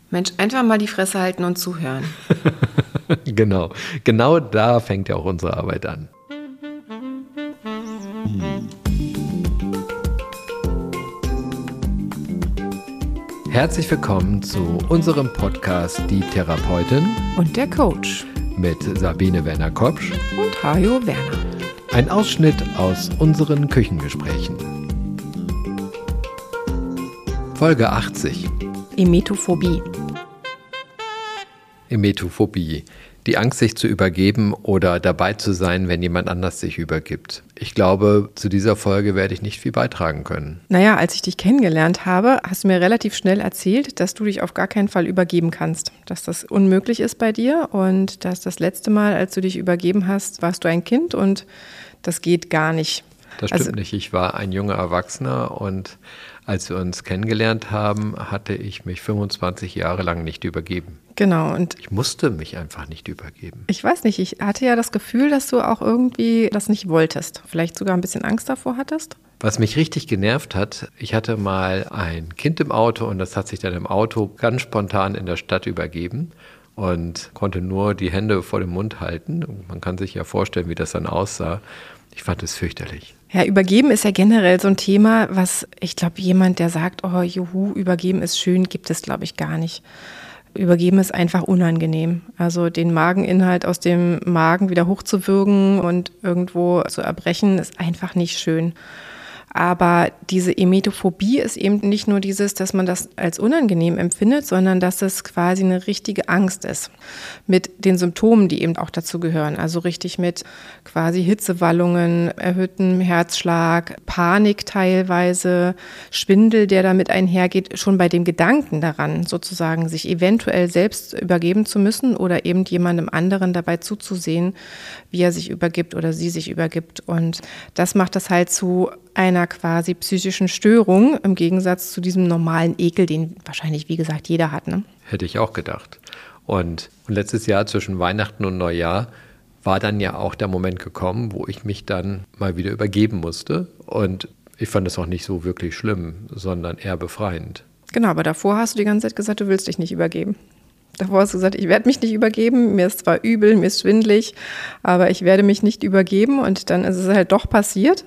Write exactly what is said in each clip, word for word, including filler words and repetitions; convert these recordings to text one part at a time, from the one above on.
Mensch, einfach mal die Fresse halten und zuhören. Genau, genau da fängt ja auch unsere Arbeit an. Hm. Herzlich willkommen zu unserem Podcast Die Therapeutin und der Coach mit Sabine Werner-Kopsch und Hajo Werner. Ein Ausschnitt aus unseren Küchengesprächen. Folge achtzig. Emetophobie. Emetophobie. Die Angst, sich zu übergeben oder dabei zu sein, wenn jemand anders sich übergibt. Ich glaube, zu dieser Folge werde ich nicht viel beitragen können. Naja, als ich dich kennengelernt habe, hast du mir relativ schnell erzählt, dass du dich auf gar keinen Fall übergeben kannst. Dass das unmöglich ist bei dir und dass das letzte Mal, als du dich übergeben hast, warst du ein Kind und das geht gar nicht. Das stimmt also, nicht. Ich war ein junger Erwachsener und als wir uns kennengelernt haben, hatte ich mich fünfundzwanzig Jahre lang nicht übergeben. Genau. Und ich musste mich einfach nicht übergeben. Ich weiß nicht, ich hatte ja das Gefühl, dass du auch irgendwie das nicht wolltest. Vielleicht sogar ein bisschen Angst davor hattest. Was mich richtig genervt hat, ich hatte mal ein Kind im Auto und das hat sich dann im Auto ganz spontan in der Stadt übergeben und konnte nur die Hände vor dem Mund halten. Man kann sich ja vorstellen, wie das dann aussah. Ich fand es fürchterlich. Ja, übergeben ist ja generell so ein Thema, was, ich glaube, jemand, der sagt, oh juhu, übergeben ist schön, gibt es, glaube ich, gar nicht. Übergeben ist einfach unangenehm. Also den Mageninhalt aus dem Magen wieder hochzuwürgen und irgendwo zu erbrechen, ist einfach nicht schön. Aber diese Emetophobie ist eben nicht nur dieses, dass man das als unangenehm empfindet, sondern dass es quasi eine richtige Angst ist. Mit den Symptomen, die eben auch dazu gehören. Also richtig mit quasi Hitzewallungen, erhöhtem Herzschlag, Panik teilweise, Schwindel, der damit einhergeht. Schon bei dem Gedanken daran, sozusagen sich eventuell selbst übergeben zu müssen oder eben jemandem anderen dabei zuzusehen, wie er sich übergibt oder sie sich übergibt. Und das macht das halt zu einer quasi psychischen Störung im Gegensatz zu diesem normalen Ekel, den wahrscheinlich, wie gesagt, jeder hat. Ne? Hätte ich auch gedacht. Und letztes Jahr zwischen Weihnachten und Neujahr war dann ja auch der Moment gekommen, wo ich mich dann mal wieder übergeben musste. Und ich fand es auch nicht so wirklich schlimm, sondern eher befreiend. Genau, aber davor hast du die ganze Zeit gesagt, du willst dich nicht übergeben. Davor hast du gesagt, ich werde mich nicht übergeben, mir ist zwar übel, mir ist schwindelig, aber ich werde mich nicht übergeben und dann ist es halt doch passiert.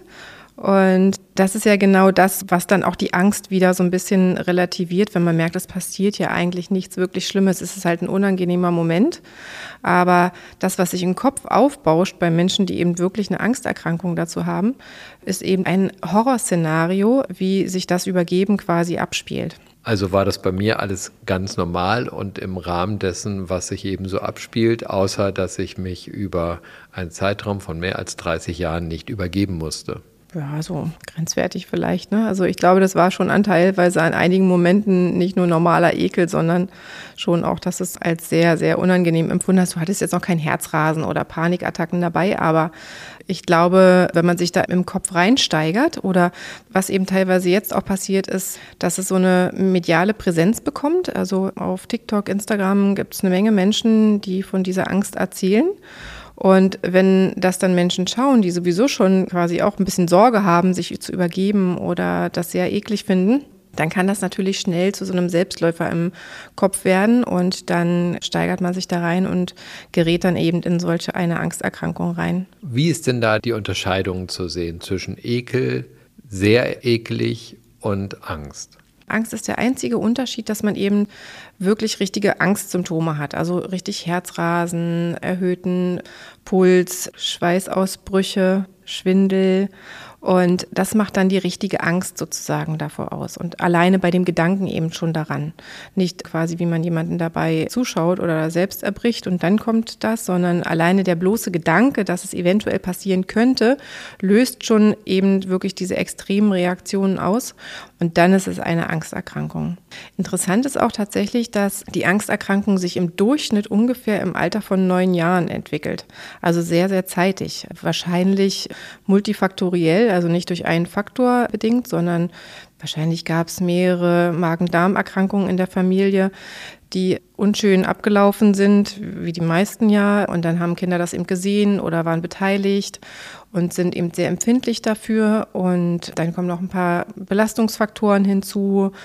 Und das ist ja genau das, was dann auch die Angst wieder so ein bisschen relativiert, wenn man merkt, es passiert ja eigentlich nichts wirklich Schlimmes. Es ist halt ein unangenehmer Moment. Aber das, was sich im Kopf aufbauscht bei Menschen, die eben wirklich eine Angsterkrankung dazu haben, ist eben ein Horrorszenario, wie sich das Übergeben quasi abspielt. Also war das bei mir alles ganz normal und im Rahmen dessen, was sich eben so abspielt, außer dass ich mich über einen Zeitraum von mehr als dreißig Jahren nicht übergeben musste. Ja, so grenzwertig vielleicht, ne? Also ich glaube, das war schon teilweise an einigen Momenten nicht nur normaler Ekel, sondern schon auch, dass es als sehr, sehr unangenehm empfunden hast. Du hattest jetzt noch kein Herzrasen oder Panikattacken dabei, aber ich glaube, wenn man sich da im Kopf reinsteigert oder was eben teilweise jetzt auch passiert ist, dass es so eine mediale Präsenz bekommt. Also auf TikTok, Instagram gibt es eine Menge Menschen, die von dieser Angst erzählen. Und wenn das dann Menschen schauen, die sowieso schon quasi auch ein bisschen Sorge haben, sich zu übergeben oder das sehr eklig finden, dann kann das natürlich schnell zu so einem Selbstläufer im Kopf werden und dann steigert man sich da rein und gerät dann eben in solche eine Angsterkrankung rein. Wie ist denn da die Unterscheidung zu sehen zwischen Ekel, sehr eklig und Angst? Angst ist der einzige Unterschied, dass man eben wirklich richtige Angstsymptome hat. Also richtig Herzrasen, erhöhten Puls, Schweißausbrüche, Schwindel. Und das macht dann die richtige Angst sozusagen davor aus. Und alleine bei dem Gedanken eben schon daran. Nicht quasi, wie man jemanden dabei zuschaut oder selbst erbricht und dann kommt das, sondern alleine der bloße Gedanke, dass es eventuell passieren könnte, löst schon eben wirklich diese extremen Reaktionen aus. Und dann ist es eine Angsterkrankung. Interessant ist auch tatsächlich, dass die Angsterkrankung sich im Durchschnitt ungefähr im Alter von neun Jahren entwickelt. Also sehr, sehr zeitig. Wahrscheinlich multifaktoriell, also nicht durch einen Faktor bedingt, sondern wahrscheinlich gab es mehrere Magen-Darm-Erkrankungen in der Familie, die unschön abgelaufen sind, wie die meisten ja. Und dann haben Kinder das eben gesehen oder waren beteiligt und sind eben sehr empfindlich dafür. Und dann kommen noch ein paar Belastungsfaktoren hinzu,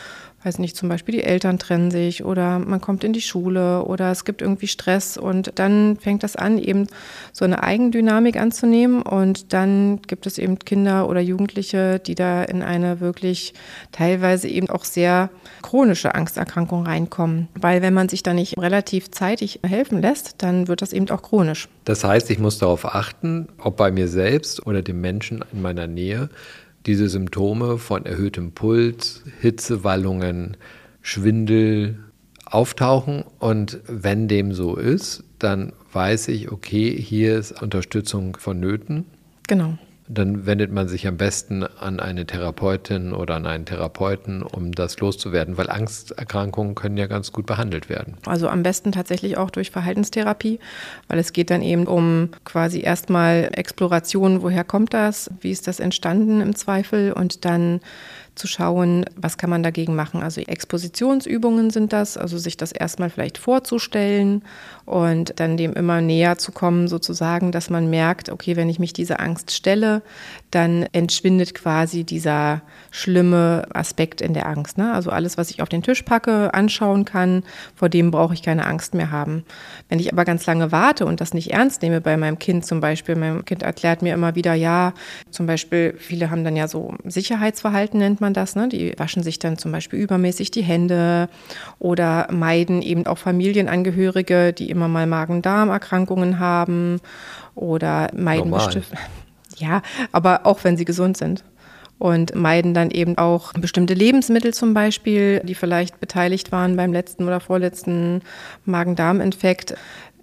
weiß nicht, zum Beispiel die Eltern trennen sich oder man kommt in die Schule oder es gibt irgendwie Stress und dann fängt das an, eben so eine Eigendynamik anzunehmen und dann gibt es eben Kinder oder Jugendliche, die da in eine wirklich teilweise eben auch sehr chronische Angsterkrankung reinkommen. Weil wenn man sich da nicht relativ zeitig helfen lässt, dann wird das eben auch chronisch. Das heißt, ich muss darauf achten, ob bei mir selbst oder dem Menschen in meiner Nähe diese Symptome von erhöhtem Puls, Hitzewallungen, Schwindel auftauchen. Und wenn dem so ist, dann weiß ich, okay, hier ist Unterstützung vonnöten. Genau. Dann wendet man sich am besten an eine Therapeutin oder an einen Therapeuten, um das loszuwerden, weil Angsterkrankungen können ja ganz gut behandelt werden. Also am besten tatsächlich auch durch Verhaltenstherapie, weil es geht dann eben um quasi erstmal Exploration, woher kommt das, wie ist das entstanden im Zweifel und dann zu schauen, was kann man dagegen machen. Also Expositionsübungen sind das, also sich das erstmal vielleicht vorzustellen und dann dem immer näher zu kommen sozusagen, dass man merkt, okay, wenn ich mich dieser Angst stelle, dann entschwindet quasi dieser schlimme Aspekt in der Angst. Ne? Also alles, was ich auf den Tisch packe, anschauen kann, vor dem brauche ich keine Angst mehr haben. Wenn ich aber ganz lange warte und das nicht ernst nehme bei meinem Kind zum Beispiel, mein Kind erklärt mir immer wieder, ja, zum Beispiel, viele haben dann ja so Sicherheitsverhalten, nennt man das, ne? Die waschen sich dann zum Beispiel übermäßig die Hände oder meiden eben auch Familienangehörige, die immer mal Magen-Darm-Erkrankungen haben oder meiden bestimmte, ja, aber auch wenn sie gesund sind. Und meiden dann eben auch bestimmte Lebensmittel zum Beispiel, die vielleicht beteiligt waren beim letzten oder vorletzten Magen-Darm-Infekt.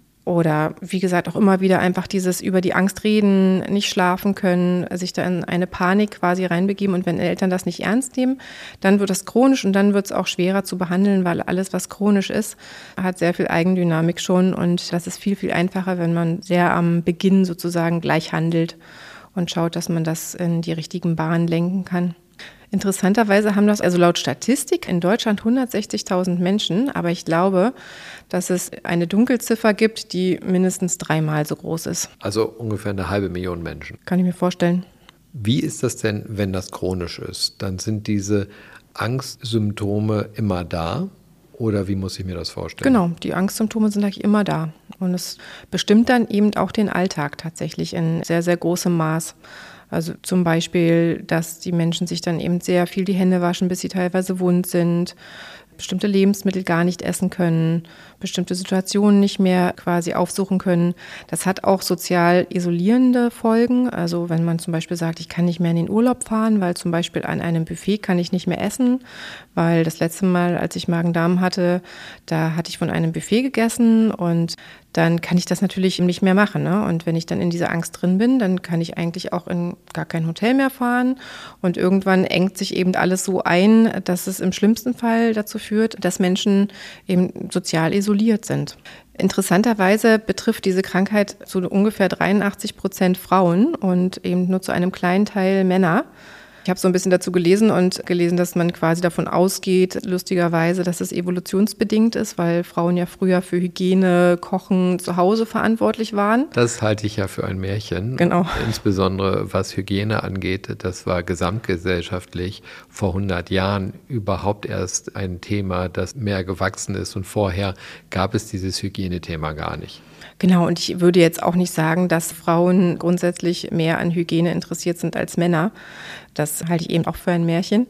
Oder wie gesagt auch immer wieder einfach dieses über die Angst reden, nicht schlafen können, sich da in eine Panik quasi reinbegeben. Und wenn Eltern das nicht ernst nehmen, dann wird das chronisch und dann wird es auch schwerer zu behandeln, weil alles, was chronisch ist, hat sehr viel Eigendynamik schon. Und das ist viel, viel einfacher, wenn man sehr am Beginn sozusagen gleich handelt und schaut, dass man das in die richtigen Bahnen lenken kann. Interessanterweise haben das also laut Statistik in Deutschland hundertsechzigtausend Menschen, aber ich glaube, dass es eine Dunkelziffer gibt, die mindestens dreimal so groß ist. Also ungefähr eine halbe Million Menschen. Kann ich mir vorstellen. Wie ist das denn, wenn das chronisch ist? Dann sind diese Angstsymptome immer da? Oder wie muss ich mir das vorstellen? Genau, die Angstsymptome sind eigentlich immer da. Und es bestimmt dann eben auch den Alltag tatsächlich in sehr, sehr großem Maß. Also zum Beispiel, dass die Menschen sich dann eben sehr viel die Hände waschen, bis sie teilweise wund sind, bestimmte Lebensmittel gar nicht essen können, bestimmte Situationen nicht mehr quasi aufsuchen können. Das hat auch sozial isolierende Folgen. Also wenn man zum Beispiel sagt, ich kann nicht mehr in den Urlaub fahren, weil zum Beispiel an einem Buffet kann ich nicht mehr essen, weil das letzte Mal, als ich Magen-Darm hatte, da hatte ich von einem Buffet gegessen und dann kann ich das natürlich nicht mehr machen. Ne? Und wenn ich dann in dieser Angst drin bin, dann kann ich eigentlich auch in gar kein Hotel mehr fahren. Und irgendwann engt sich eben alles so ein, dass es im schlimmsten Fall dazu führt, dass Menschen eben sozial isoliert sind. Interessanterweise betrifft diese Krankheit zu ungefähr dreiundachtzig Prozent Frauen und eben nur zu einem kleinen Teil Männer. Ich habe so ein bisschen dazu gelesen und gelesen, dass man quasi davon ausgeht, lustigerweise, dass es evolutionsbedingt ist, weil Frauen ja früher für Hygiene, Kochen zu Hause verantwortlich waren. Das halte ich ja für ein Märchen. Genau. Insbesondere was Hygiene angeht, das war gesamtgesellschaftlich vor hundert Jahren überhaupt erst ein Thema, das mehr gewachsen ist und vorher gab es dieses Hygienethema gar nicht. Genau, und ich würde jetzt auch nicht sagen, dass Frauen grundsätzlich mehr an Hygiene interessiert sind als Männer. Das halte ich eben auch für ein Märchen.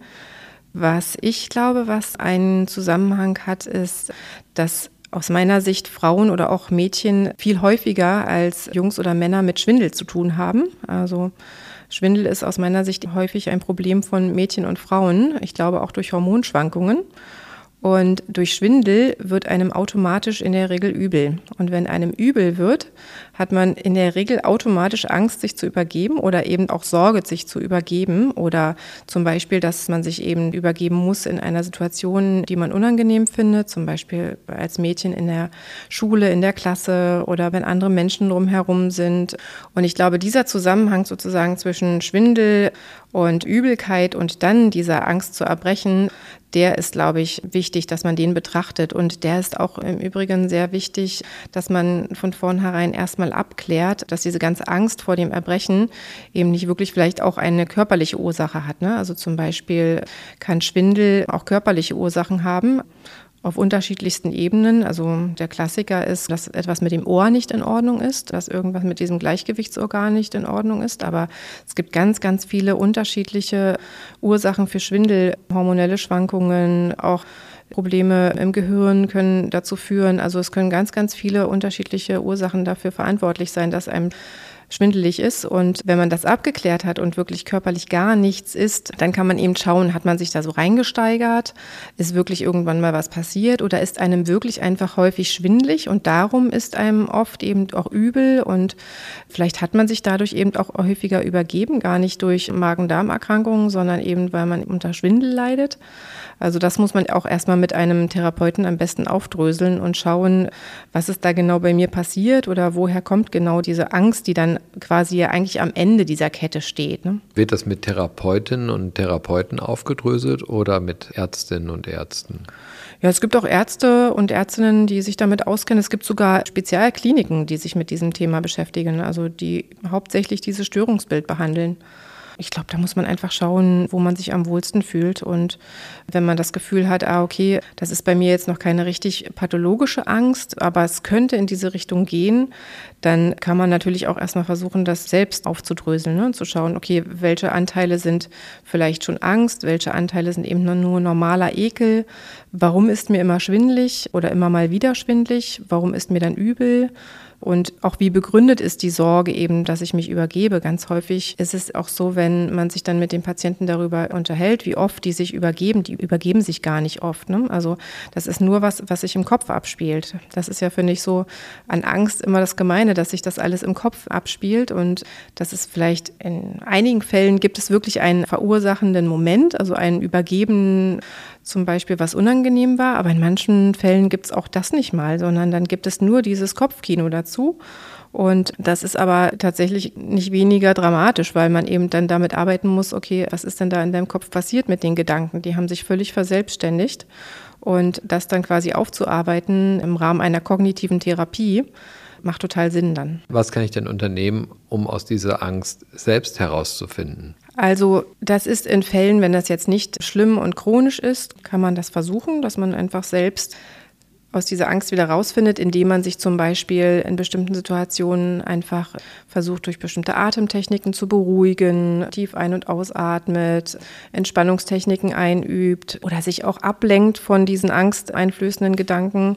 Was ich glaube, was einen Zusammenhang hat, ist, dass aus meiner Sicht Frauen oder auch Mädchen viel häufiger als Jungs oder Männer mit Schwindel zu tun haben. Also Schwindel ist aus meiner Sicht häufig ein Problem von Mädchen und Frauen. Ich glaube auch durch Hormonschwankungen. Und durch Schwindel wird einem automatisch in der Regel übel. Und wenn einem übel wird, hat man in der Regel automatisch Angst, sich zu übergeben oder eben auch Sorge, sich zu übergeben. Oder zum Beispiel, dass man sich eben übergeben muss in einer Situation, die man unangenehm findet. Zum Beispiel als Mädchen in der Schule, in der Klasse oder wenn andere Menschen drumherum sind. Und ich glaube, dieser Zusammenhang sozusagen zwischen Schwindel und Übelkeit und dann dieser Angst zu erbrechen, der ist, glaube ich, wichtig, dass man den betrachtet. Und der ist auch im Übrigen sehr wichtig, dass man von vornherein erstmal abklärt, dass diese ganze Angst vor dem Erbrechen eben nicht wirklich vielleicht auch eine körperliche Ursache hat, ne? Also zum Beispiel kann Schwindel auch körperliche Ursachen haben, auf unterschiedlichsten Ebenen. Also der Klassiker ist, dass etwas mit dem Ohr nicht in Ordnung ist, dass irgendwas mit diesem Gleichgewichtsorgan nicht in Ordnung ist. Aber es gibt ganz, ganz viele unterschiedliche Ursachen für Schwindel, hormonelle Schwankungen, auch Probleme im Gehirn können dazu führen. Also es können ganz, ganz viele unterschiedliche Ursachen dafür verantwortlich sein, dass einem schwindelig ist. Und wenn man das abgeklärt hat und wirklich körperlich gar nichts ist, dann kann man eben schauen, hat man sich da so reingesteigert? Ist wirklich irgendwann mal was passiert? Oder ist einem wirklich einfach häufig schwindelig und darum ist einem oft eben auch übel und vielleicht hat man sich dadurch eben auch häufiger übergeben, gar nicht durch Magen-Darm-Erkrankungen, sondern eben, weil man unter Schwindel leidet. Also das muss man auch erstmal mit einem Therapeuten am besten aufdröseln und schauen, was ist da genau bei mir passiert oder woher kommt genau diese Angst, die dann quasi ja eigentlich am Ende dieser Kette steht, ne? Wird das mit Therapeutinnen und Therapeuten aufgedröselt oder mit Ärztinnen und Ärzten? Ja, es gibt auch Ärzte und Ärztinnen, die sich damit auskennen. Es gibt sogar Spezialkliniken, die sich mit diesem Thema beschäftigen, also die hauptsächlich dieses Störungsbild behandeln. Ich glaube, da muss man einfach schauen, wo man sich am wohlsten fühlt. Und wenn man das Gefühl hat, ah, okay, das ist bei mir jetzt noch keine richtig pathologische Angst, aber es könnte in diese Richtung gehen, dann kann man natürlich auch erstmal versuchen, das selbst aufzudröseln, ne? Und zu schauen, okay, welche Anteile sind vielleicht schon Angst, welche Anteile sind eben nur normaler Ekel, warum ist mir immer schwindelig oder immer mal wieder schwindelig, warum ist mir dann übel? Und auch wie begründet ist die Sorge eben, dass ich mich übergebe. Ganz häufig ist es auch so, wenn man sich dann mit den Patienten darüber unterhält, wie oft die sich übergeben. Die übergeben sich gar nicht oft, ne? Also das ist nur was, was sich im Kopf abspielt. Das ist ja, finde ich, so an Angst immer das Gemeine, dass sich das alles im Kopf abspielt. Und das ist vielleicht in einigen Fällen gibt es wirklich einen verursachenden Moment, also einen Übergeben, zum Beispiel, was unangenehm war, aber in manchen Fällen gibt es auch das nicht mal, sondern dann gibt es nur dieses Kopfkino dazu. Und das ist aber tatsächlich nicht weniger dramatisch, weil man eben dann damit arbeiten muss, okay, was ist denn da in deinem Kopf passiert mit den Gedanken? Die haben sich völlig verselbstständigt. Und das dann quasi aufzuarbeiten im Rahmen einer kognitiven Therapie, macht total Sinn dann. Was kann ich denn unternehmen, um aus dieser Angst selbst herauszufinden? Also das ist in Fällen, wenn das jetzt nicht schlimm und chronisch ist, kann man das versuchen, dass man einfach selbst aus dieser Angst wieder rausfindet, indem man sich zum Beispiel in bestimmten Situationen einfach versucht, durch bestimmte Atemtechniken zu beruhigen, tief ein- und ausatmet, Entspannungstechniken einübt oder sich auch ablenkt von diesen angsteinflößenden Gedanken.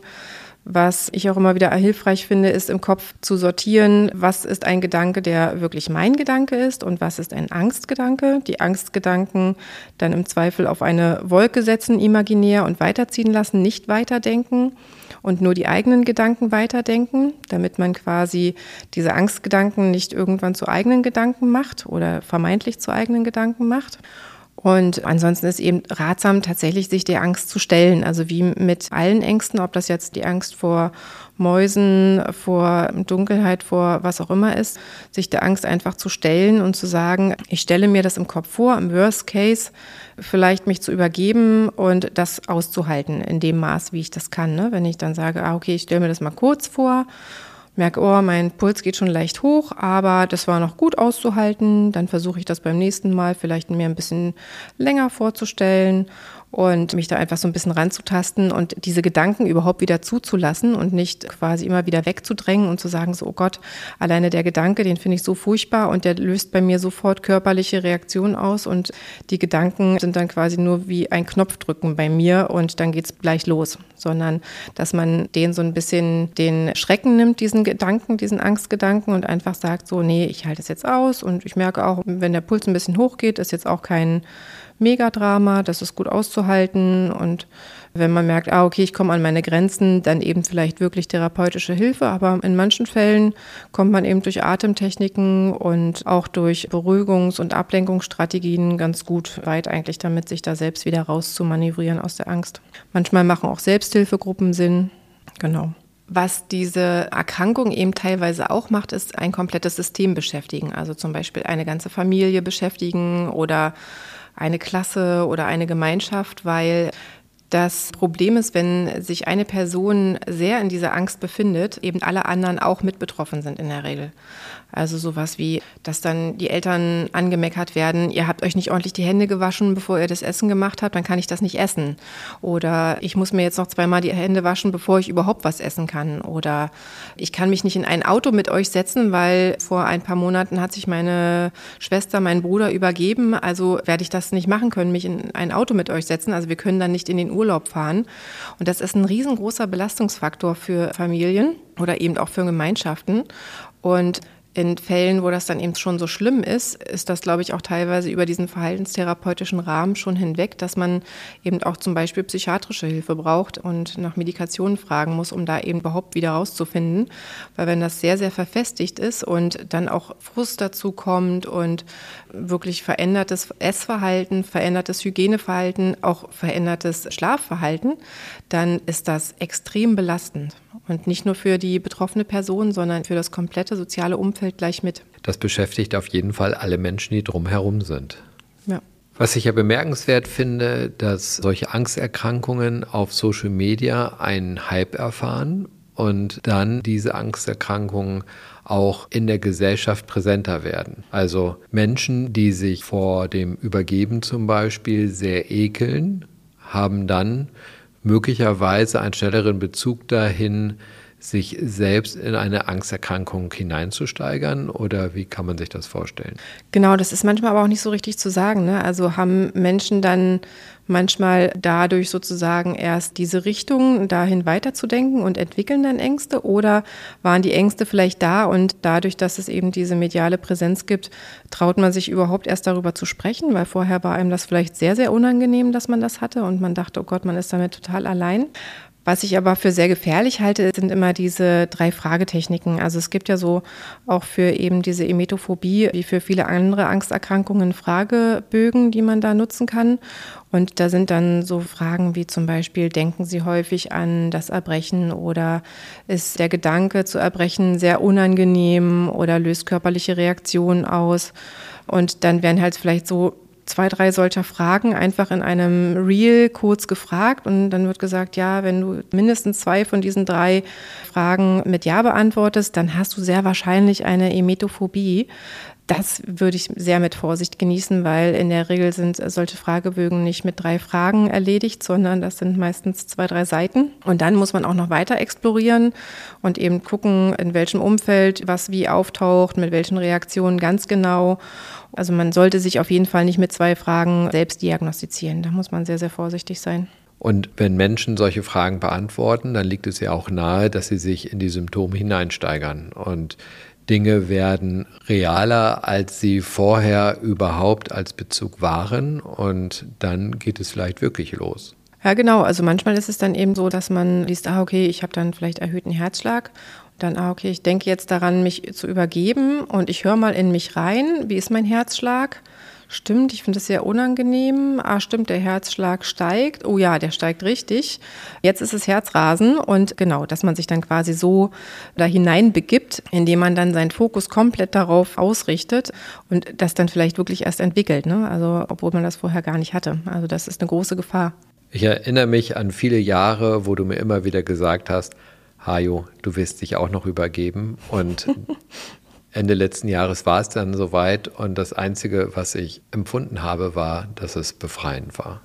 Was ich auch immer wieder hilfreich finde, ist im Kopf zu sortieren, was ist ein Gedanke, der wirklich mein Gedanke ist und was ist ein Angstgedanke. Die Angstgedanken dann im Zweifel auf eine Wolke setzen, imaginär und weiterziehen lassen, nicht weiterdenken und nur die eigenen Gedanken weiterdenken, damit man quasi diese Angstgedanken nicht irgendwann zu eigenen Gedanken macht oder vermeintlich zu eigenen Gedanken macht. Und ansonsten ist eben ratsam, tatsächlich sich der Angst zu stellen. Also wie mit allen Ängsten, ob das jetzt die Angst vor Mäusen, vor Dunkelheit, vor was auch immer ist, sich der Angst einfach zu stellen und zu sagen, ich stelle mir das im Kopf vor, im Worst Case vielleicht mich zu übergeben und das auszuhalten in dem Maß, wie ich das kann. Ne? Wenn ich dann sage, ah, okay, ich stelle mir das mal kurz vor, merke, oh, mein Puls geht schon leicht hoch, aber das war noch gut auszuhalten. Dann versuche ich das beim nächsten Mal vielleicht mir ein bisschen länger vorzustellen und mich da einfach so ein bisschen ranzutasten und diese Gedanken überhaupt wieder zuzulassen und nicht quasi immer wieder wegzudrängen und zu sagen, so, oh Gott, alleine der Gedanke, den finde ich so furchtbar und der löst bei mir sofort körperliche Reaktionen aus und die Gedanken sind dann quasi nur wie ein Knopfdrücken bei mir und dann geht's gleich los, sondern dass man den so ein bisschen den Schrecken nimmt, diesen Gedanken, diesen Angstgedanken und einfach sagt so, nee, ich halte es jetzt aus und ich merke auch, wenn der Puls ein bisschen hochgeht, ist jetzt auch kein Megadrama, das ist gut auszuhalten und wenn man merkt, ah, okay, ich komme an meine Grenzen, dann eben vielleicht wirklich therapeutische Hilfe, aber in manchen Fällen kommt man eben durch Atemtechniken und auch durch Beruhigungs- und Ablenkungsstrategien ganz gut weit eigentlich damit, sich da selbst wieder rauszumanövrieren aus der Angst. Manchmal machen auch Selbsthilfegruppen Sinn, genau. Was diese Erkrankung eben teilweise auch macht, ist ein komplettes System beschäftigen, also zum Beispiel eine ganze Familie beschäftigen oder eine Klasse oder eine Gemeinschaft, weil das Problem ist, wenn sich eine Person sehr in dieser Angst befindet, eben alle anderen auch mit betroffen sind in der Regel. Also sowas wie, dass dann die Eltern angemeckert werden, ihr habt euch nicht ordentlich die Hände gewaschen, bevor ihr das Essen gemacht habt, dann kann ich das nicht essen. Oder ich muss mir jetzt noch zweimal die Hände waschen, bevor ich überhaupt was essen kann. Oder ich kann mich nicht in ein Auto mit euch setzen, weil vor ein paar Monaten hat sich meine Schwester, mein Bruder übergeben, also werde ich das nicht machen können, mich in ein Auto mit euch setzen. Also wir können dann nicht in den Urlaub fahren. Und das ist ein riesengroßer Belastungsfaktor für Familien oder eben auch für Gemeinschaften. Und in Fällen, wo das dann eben schon so schlimm ist, ist das, glaube ich, auch teilweise über diesen verhaltenstherapeutischen Rahmen schon hinweg, dass man eben auch zum Beispiel psychiatrische Hilfe braucht und nach Medikationen fragen muss, um da eben überhaupt wieder rauszufinden. Weil wenn das sehr, sehr verfestigt ist und dann auch Frust dazu kommt und wirklich verändertes Essverhalten, verändertes Hygieneverhalten, auch verändertes Schlafverhalten, dann ist das extrem belastend. Und nicht nur für die betroffene Person, sondern für das komplette soziale Umfeld gleich mit. Das beschäftigt auf jeden Fall alle Menschen, die drumherum sind. Ja. Was ich ja bemerkenswert finde, dass solche Angsterkrankungen auf Social Media einen Hype erfahren und dann diese Angsterkrankungen auch in der Gesellschaft präsenter werden. Also Menschen, die sich vor dem Übergeben zum Beispiel sehr ekeln, haben dann möglicherweise einen schnelleren Bezug dahin, sich selbst in eine Angsterkrankung hineinzusteigern? Oder wie kann man sich das vorstellen? Genau, das ist manchmal aber auch nicht so richtig zu sagen, ne? Also haben Menschen dann manchmal dadurch sozusagen erst diese Richtung dahin weiterzudenken und entwickeln dann Ängste? Oder waren die Ängste vielleicht da und dadurch, dass es eben diese mediale Präsenz gibt, traut man sich überhaupt erst darüber zu sprechen? Weil vorher war einem das vielleicht sehr, sehr unangenehm, dass man das hatte und man dachte, oh Gott, man ist damit total allein. Was ich aber für sehr gefährlich halte, sind immer diese drei Fragetechniken. Also es gibt ja so auch für eben diese Emetophobie, wie für viele andere Angsterkrankungen, Fragebögen, die man da nutzen kann. Und da sind dann so Fragen wie zum Beispiel, denken Sie häufig an das Erbrechen oder ist der Gedanke zu erbrechen sehr unangenehm oder löst körperliche Reaktionen aus? Und dann werden halt vielleicht so zwei, drei solcher Fragen einfach in einem Reel kurz gefragt und dann wird gesagt, ja, wenn du mindestens zwei von diesen drei Fragen mit Ja beantwortest, dann hast du sehr wahrscheinlich eine Emetophobie. Das würde ich sehr mit Vorsicht genießen, weil in der Regel sind solche Fragebögen nicht mit drei Fragen erledigt, sondern das sind meistens zwei, drei Seiten. Und dann muss man auch noch weiter explorieren und eben gucken, in welchem Umfeld was wie auftaucht, mit welchen Reaktionen ganz genau. Also man sollte sich auf jeden Fall nicht mit zwei Fragen selbst diagnostizieren. Da muss man sehr, sehr vorsichtig sein. Und wenn Menschen solche Fragen beantworten, dann liegt es ja auch nahe, dass sie sich in die Symptome hineinsteigern. Und Dinge werden realer, als sie vorher überhaupt als Bezug waren. Und dann geht es vielleicht wirklich los. Ja, genau. Also manchmal ist es dann eben so, dass man liest, ah, okay, ich habe dann vielleicht erhöhten Herzschlag. Und dann, ah, okay, ich denke jetzt daran, mich zu übergeben und ich höre mal in mich rein. Wie ist mein Herzschlag? Stimmt, ich finde es sehr unangenehm. Ah, stimmt, der Herzschlag steigt. Oh ja, der steigt richtig. Jetzt ist es Herzrasen und genau, dass man sich dann quasi so da hineinbegibt, indem man dann seinen Fokus komplett darauf ausrichtet und das dann vielleicht wirklich erst entwickelt, ne? Also, obwohl man das vorher gar nicht hatte. Also, das ist eine große Gefahr. Ich erinnere mich an viele Jahre, wo du mir immer wieder gesagt hast, Hajo, du wirst dich auch noch übergeben und Ende letzten Jahres war es dann soweit und das Einzige, was ich empfunden habe, war, dass es befreiend war.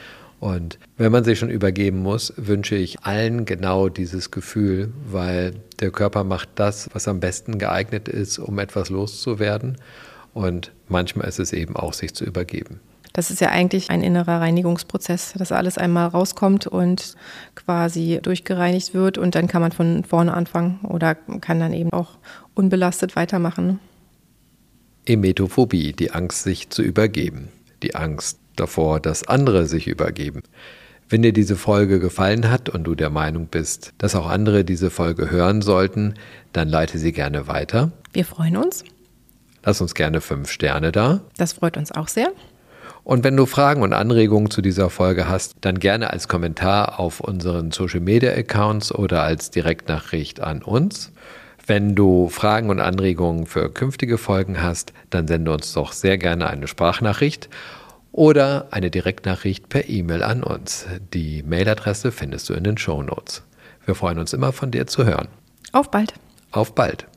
Und wenn man sich schon übergeben muss, wünsche ich allen genau dieses Gefühl, weil der Körper macht das, was am besten geeignet ist, um etwas loszuwerden. Und manchmal ist es eben auch, sich zu übergeben. Das ist ja eigentlich ein innerer Reinigungsprozess, dass alles einmal rauskommt und quasi durchgereinigt wird und dann kann man von vorne anfangen oder kann dann eben auch unbelastet weitermachen. Emetophobie, die Angst, sich zu übergeben. Die Angst davor, dass andere sich übergeben. Wenn dir diese Folge gefallen hat und du der Meinung bist, dass auch andere diese Folge hören sollten, dann leite sie gerne weiter. Wir freuen uns. Lass uns gerne fünf Sterne da. Das freut uns auch sehr. Und wenn du Fragen und Anregungen zu dieser Folge hast, dann gerne als Kommentar auf unseren Social-Media-Accounts oder als Direktnachricht an uns. Wenn du Fragen und Anregungen für künftige Folgen hast, dann sende uns doch sehr gerne eine Sprachnachricht. oder eine Direktnachricht per E-Mail an uns. Die Mailadresse findest du in den Shownotes. Wir freuen uns immer, von dir zu hören. Auf bald. Auf bald.